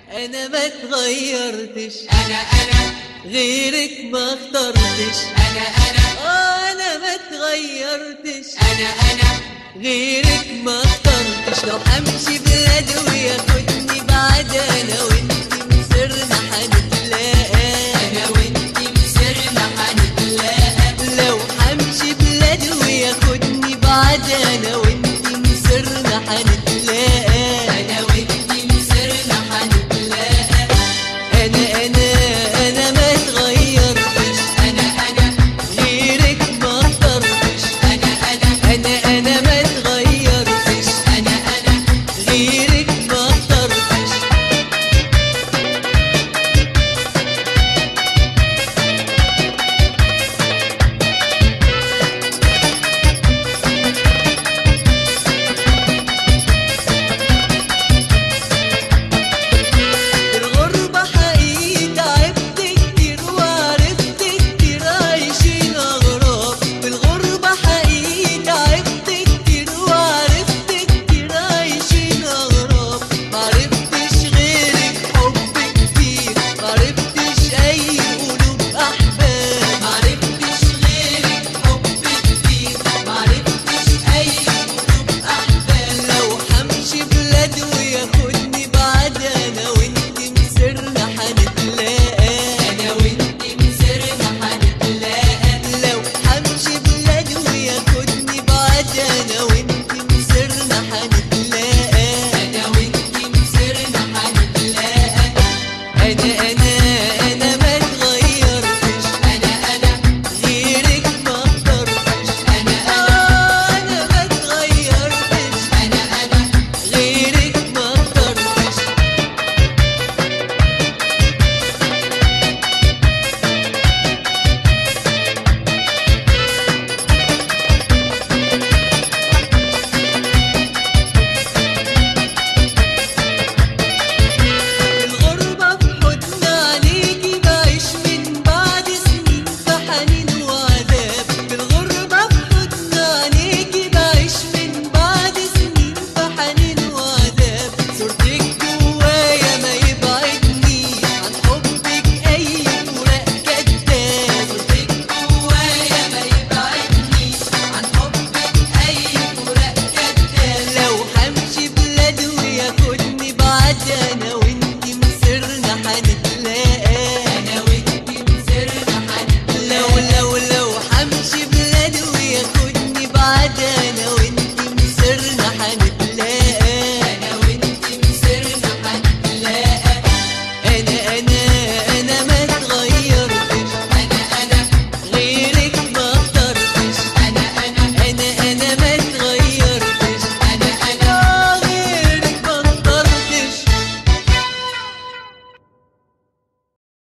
انا ما اتغيرتش، انا غيرك ما اخترتش. انا ما اتغيرتش، انا غيرك ما اخترتش. لو همشي بلاد وياخدني بعد انا وانتي مسرنا هنتلاقى، انا وانتي مسرنا هنتلاقى. لو همشي بلاد وياخدني بعد انا وانتي مسرنا هنتلاقى.